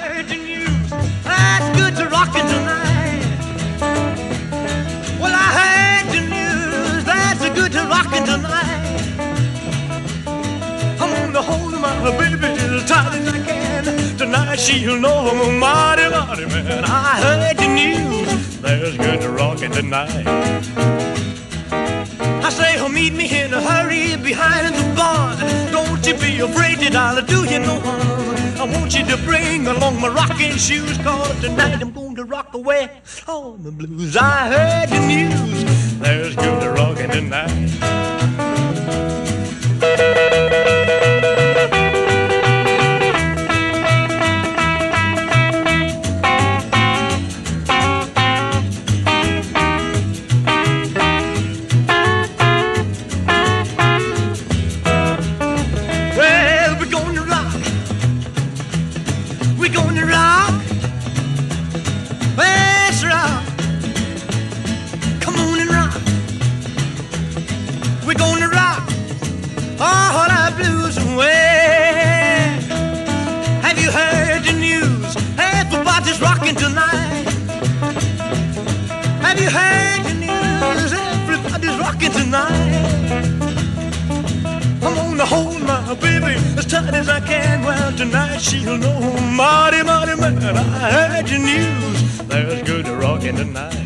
heard the news. That's good to rockin' tonight. Well, I heard the news. That's good to rockin' tonight. I'm gonna hold my baby as tight as I can. Tonight she'll know I'm a mighty, mighty man. I heard the news. There's good to rockin' tonight. I say, oh, meet me in a hurry behind the barn. Don't you be afraid that I'll do you no harm. I want you to bring along my rocking shoes, 'cause tonight I'm going to rock away on the blues. I heard the news. There's good to rockin' tonight. We're gonna rock, let's rock. Come on and rock. We're gonna rock all our blues away. Have you heard the news? Everybody's rocking tonight. Have you heard the news? Everybody's rocking tonight. I'm gonna hold my baby as tight as I can. Well, tonight she'll know, mighty, mighty man, I heard the news. There's good to rockin' tonight.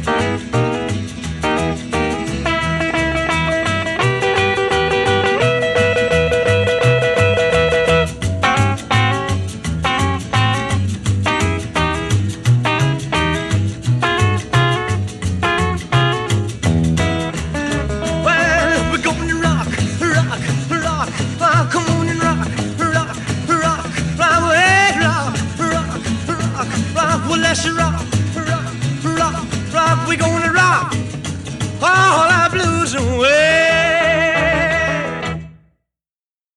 Let's rock, rock, rock, rock. We're gonna rock all our blues away.